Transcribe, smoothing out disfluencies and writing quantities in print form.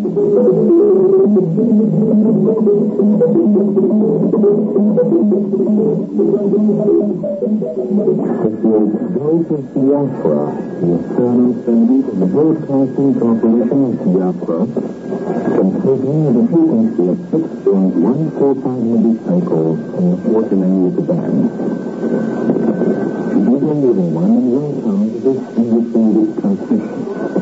Joseph Biafra, the eternal servant of the Broadcasting Corporation of Biafra, transmitting at a frequency of 6.145 millicycles on the fourth lane of the band. Good evening, everyone, and welcome to this independent transmission.